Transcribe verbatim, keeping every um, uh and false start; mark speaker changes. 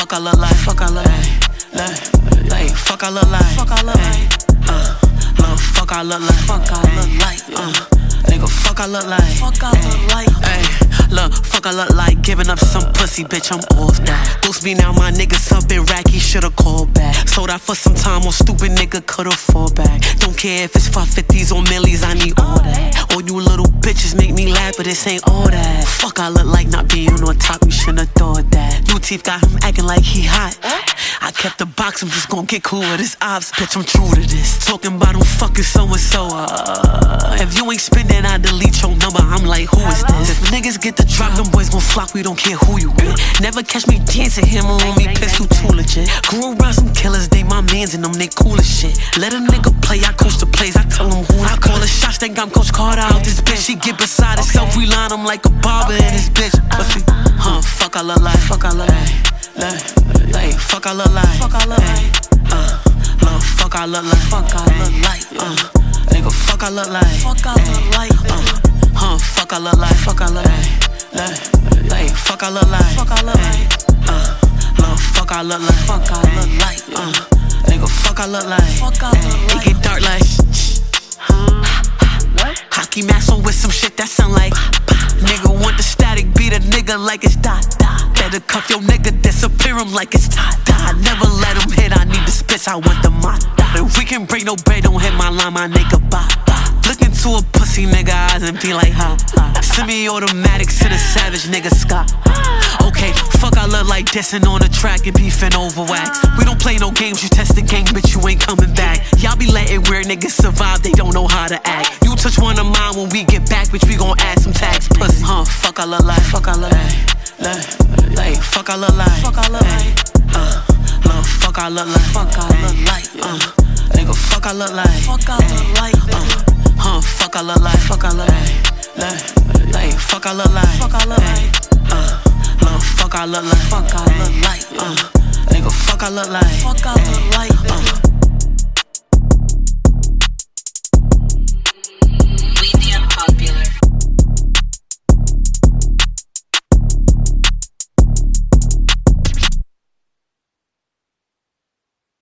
Speaker 1: fuck I look like, fuck I look like, like, fuck I look like, fuck I look like, uh, little fuck I look like, fuck I look like, uh, nigga, fuck I look like, fuck I look like, ayy, look, fuck I look like, giving up some pussy, bitch, I'm off that. Boost me now, my niggas up in rack, he shoulda called back. Sold out for some time on stupid nigga, coulda fall back. Don't care if it's five fifties or millies, I need all that. All you little bitches make me laugh, but this ain't all that. Fuck I look like not being on top, you shouldn't have thought that. New teeth got him acting like he hot. I kept the box, I'm just gon' get cool with his ops, bitch, I'm true to this. Talking about him fucking so-and-so, uh if you ain't spending, I delete your number, I'm like, who is this? If niggas get the drop, them boys gon' flock, we don't care who you with. Never catch me dancing, him on me, piss who too legit. Grew around some killers, they my mans and them, they cool as shit. Let a nigga play, I coach the plays, I tell him who I call the shots, think I'm Coach Carter out this bitch. She get beside herself, we line him like a barber in this bitch. Pussy, huh, fuck I look like, fuck I look like, like, fuck I look like, fuck I look like, uh, little fuck I look like, fuck I look like, uh, nigga, fuck I look like, fuck I look like, uh, huh, fuck I look like, fuck I look like, like, fuck I look like, fuck I look like, uh, little fuck I look like, fuck I look like, uh, nigga, fuck I look like, fuck I look like, it get dark like, hockey mask on with some shit that sound like, nigga want the static, beat a nigga like it's dot dot. Better cuff your nigga, disappear him like it's tie dye. Never let him hit, I need the spits, I want the mod. If we can break no bread, don't hit my line, my nigga bye bye. Look into a pussy nigga eyes and be like, ha ha. Semi-automatic to the savage nigga Scott. Okay, fuck I look like dissing on the track and beefing over wax. We don't play no games, you test the game, bitch, you ain't coming back. Y'all be letting weird niggas survive, they don't know how to act. You touch one of mine when we get back, bitch, we gon' add some tax. Pussy, huh, fuck I look like, fuck I look like, like, fuck I look like, fuck I look like, uh, little fuck I look like, fuck I look like, uh, nigga, fuck I look like, fuck I look like, uh, huh, fuck I look like, fuck I look like, like, fuck I look like, fuck I look like, uh, little fuck I look like, fuck I look like, uh, nigga, fuck I look like, fuck I look like, uh.